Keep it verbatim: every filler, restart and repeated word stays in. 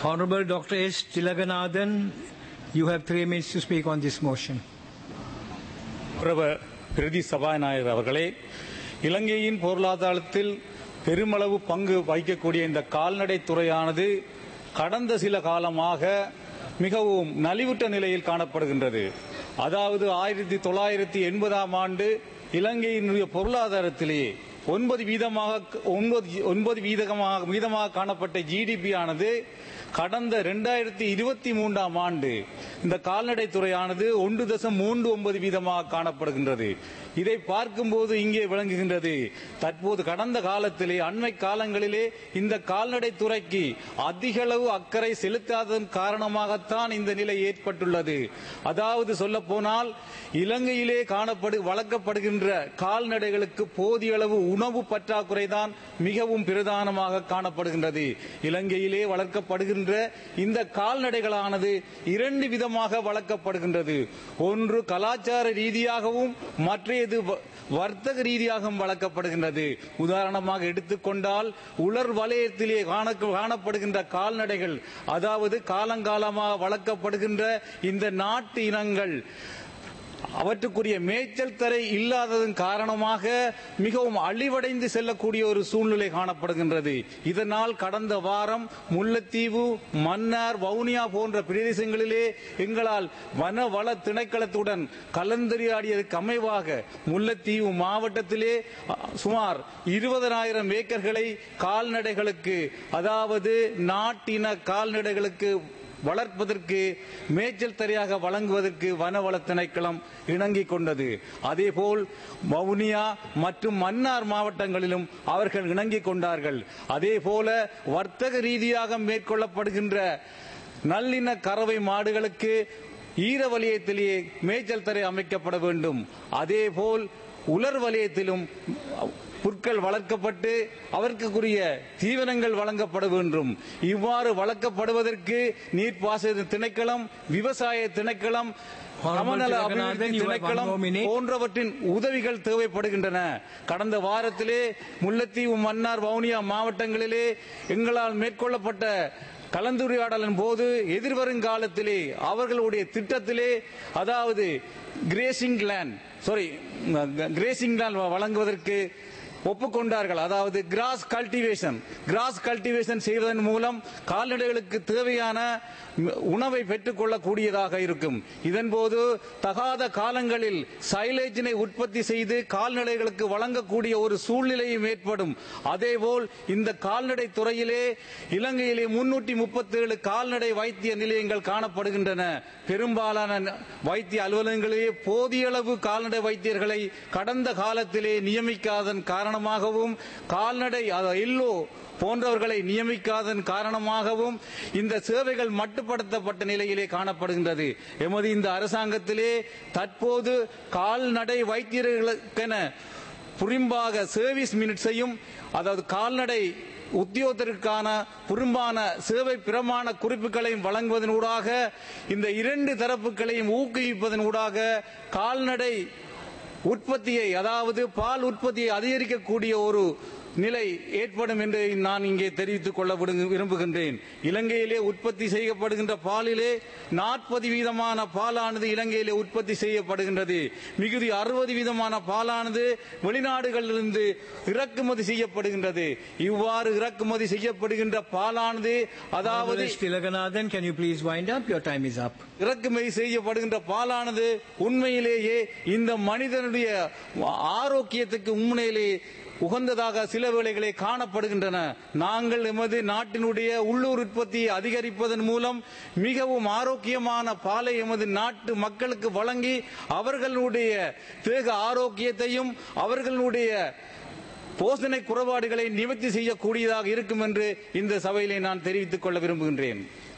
Honorable Doctor S. Tilaganathan, you have three minutes to speak on this motion. பிரதி சபாநாயகர் அவர்களே, இலங்கையின் பொருளாதாரத்தில் பெருமளவு பங்கு வகிக்கக்கூடிய இந்த கால்நடை துறையானது கடந்த சில காலமாக மிகவும் நலிவுற்ற நிலையில் காணப்படுகின்றது. அதாவது ஆயிரத்தி தொள்ளாயிரத்தி எண்பதாம் ஆண்டு இலங்கையினுடைய பொருளாதாரத்திலேயே ஒன்பது வீதமாக ஒன்பது ஒன்பது வீதமாக வீதமாக காணப்பட்ட ஜிடிபி ஆனது கடந்த இரண்டாயிரத்தி இருபத்தி மூன்றாம் ஆண்டு இந்த கால்நடை துறையானது ஒன்று தசம் மூன்று ஒன்பது வீதமாக காணப்படுகின்றது. இதை பார்க்கும்போது இங்கே விளங்குகின்றது, தற்போது கடந்த காலத்திலே அண்மை காலங்களிலே இந்த கால்நடை துறைக்கு அதிக அளவு அக்கறை செலுத்தாததன் காரணமாகத்தான் இந்த நிலை ஏற்பட்டுள்ளது. அதாவது சொல்ல போனால் இலங்கையிலே காணப்படு வளர்க்கப்படுகின்ற கால்நடைகளுக்கு போதிய அளவு உணவு பற்றாக்குறை தான் மிகவும் பிரதானமாக காணப்படுகின்றது. இலங்கையிலே வளர்க்கப்படுகின்ற இந்த கால்நடைகளானது இரண்டு விதமாக வளர்க்கப்படுகின்றது. ஒன்று கலாச்சார ரீதியாகவும் மற்றையது வர்த்தக ரீதியாகவும் வளர்க்கப்படுகின்றது. உதாரணமாக எடுத்துக்கொண்டால் உலர் வலயத்திலே காணப்படுகின்ற கால்நடைகள், அதாவது காலங்காலமாக வளர்க்கப்படுகின்ற இந்த நாட்டு இனங்கள் அவற்றுக்குரிய மேய்ச்சல் தரை இல்லாததன் காரணமாக மிகவும் அழிவடைந்து செல்லக்கூடிய ஒரு சூழ்நிலை காணப்படுகின்றது. இதனால் கடந்த வாரம் முல்லைத்தீவு, மன்னார், வவுனியா போன்ற பிரதேசங்களிலே எங்களால் வனவள திணைக்களத்துடன் கலந்துரையாடியதற்கு அமைவாக முல்லைத்தீவு மாவட்டத்திலே சுமார் இருபதனாயிரம் ஏக்கர்களை கால்நடைகளுக்கு, அதாவது நாட்டின கால்நடைகளுக்கு வளர்ப்பதற்கு மேய்ச்சல் தரையாக வழங்குவதற்கு வனவள திணைக்களம் இணங்கிக் கொண்டது. அதேபோல் வவுனியா மற்றும் மன்னார் மாவட்டங்களிலும் அவர்கள் இணங்கிக் கொண்டார்கள். அதேபோல வர்த்தக ரீதியாக மேற்கொள்ளப்படுகின்ற நல்லின கறவை மாடுகளுக்கு ஈர வலயத்திலேயே மேய்ச்சல் தரை அமைக்கப்பட வேண்டும். அதேபோல் உலர் வலயத்திலும் புற்கள் வளர்க்கப்பட்டு அவர்களுக்குரிய தீவனங்கள் வழங்கப்பட வேண்டும். இவ்வாறு வளர்க்கப்படுவதற்கு நீர்ப்பாசன திணைக்களம், விவசாய திணைக்களம், சமநல அபிவிருத்தி திணைக்களம் போன்றவற்றின் உதவிகள் தேவைப்படுகின்றன. கடந்த வாரத்திலே முல்லைத்தீவு, மன்னார், வவுனியா மாவட்டங்களிலே எங்களால் மேற்கொள்ளப்பட்ட கலந்துரையாடலின் போது எதிர்வருங்காலத்திலே அவர்களுடைய திட்டத்திலே, அதாவது grazing land sorry grazing land வழங்குவதற்கு ஒப்புக்கொண்டார்கள். அதாவது கிராஸ் கல்டிவேஷன் கிராஸ் கல்டிவேஷன் செய்வதன் மூலம் கால்நடைகளுக்கு தேவையான உணவை பெற்றுக் கொள்ளக்கூடியதாக இருக்கும். இதன்போது தகாத காலங்களில் சைலேஜினை உற்பத்தி செய்து கால்நடைகளுக்கு வழங்கக்கூடிய ஒரு சூழ்நிலையும் ஏற்படும். அதேபோல் இந்த கால்நடை துறையிலே இலங்கையிலே முன்னூற்றி முப்பத்தி ஏழு கால்நடை வைத்திய நிலையங்கள் காணப்படுகின்றன. பெரும்பாலான வைத்திய அலுவலகங்களிலே போதிய அளவு கால்நடை வைத்தியர்களை கடந்த காலத்திலே நியமிக்காதன் காரணமாகவும், கால்நடை எல்லோ போன்றவர்களை நியமிக்காதன் காரணமாகவும் இந்த சேவைகள் மட்டுப்படுத்தப்பட்ட நிலையிலே காணப்படுகின்றது. எமது இந்த அரசாங்கத்திலே தற்போது கால்நடை வைத்தியர்களுக்கென புரிம்பாக சர்வீஸ் மினிட்ஸையும், அதாவது கால்நடை உத்தியோகத்திற்கான புறம்பான சேவை பிரமாண குறிப்புகளையும் வழங்குவதனூடாக இந்த இரண்டு தரப்புகளையும் ஊக்குவிப்பதன் ஊடாக கால்நடை உற்பத்தியை, அதாவது பால் உற்பத்தியை அதிகரிக்கக்கூடிய ஒரு நிலை ஏற்படும் என்று நான் இங்கே தெரிவித்துக் கொள்ள விரும்புகின்றேன். இலங்கையிலே உற்பத்தி செய்யப்படுகின்ற பாலிலே நாற்பது வீதமான பாலானது இலங்கையிலே உற்பத்தி செய்யப்படுகின்றது. மிகுதி அறுபது வீதமான பாலானது வெளிநாடுகளிலிருந்து இறக்குமதி செய்யப்படுகின்றது. இவ்வாறு இறக்குமதி செய்யப்படுகின்ற பாலானது, அதாவது can you please wind up? Your time is up. இறக்குமதி செய்யப்படுகின்ற பாலானது உண்மையிலேயே இந்த மனிதனுடைய ஆரோக்கியத்துக்கு உண்மையிலே உகந்ததாக சில வேளைகளை காணப்படுகின்றன. நாங்கள் எமது நாட்டினுடைய உள்ளூர் உற்பத்தியை அதிகரிப்பதன் மூலம் மிகவும் ஆரோக்கியமான பாலை எமது நாட்டு மக்களுக்கு வழங்கி அவர்களுடைய தேக ஆரோக்கியத்தையும் அவர்களுடைய போஷணை குறைபாடுகளை நிவர்த்தி செய்யக்கூடியதாக இருக்கும் என்று இந்த சபையிலே நான் தெரிவித்துக் கொள்ள விரும்புகின்றேன்.